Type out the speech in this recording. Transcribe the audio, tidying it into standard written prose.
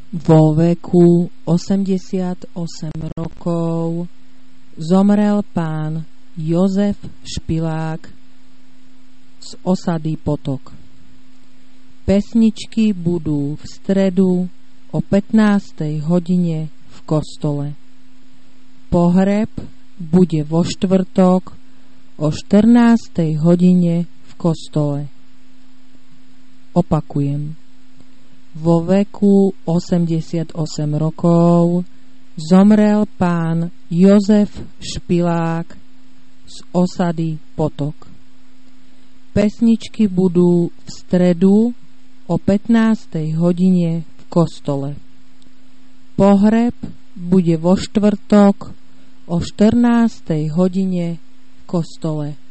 Vo veku 88 rokov zomrel pán Jozef Špilák z osady Potok. Pesničky budú v stredu o 15. hodine v kostole. Pohreb bude vo štvrtok o 14. hodine v kostole. Opakujem. Vo veku 88 rokov zomrel pán Jozef Špilák z osady Potok. Pesničky budú v stredu o 15. hodine v kostole. Pohreb bude vo štvrtok o 14. hodine v kostole.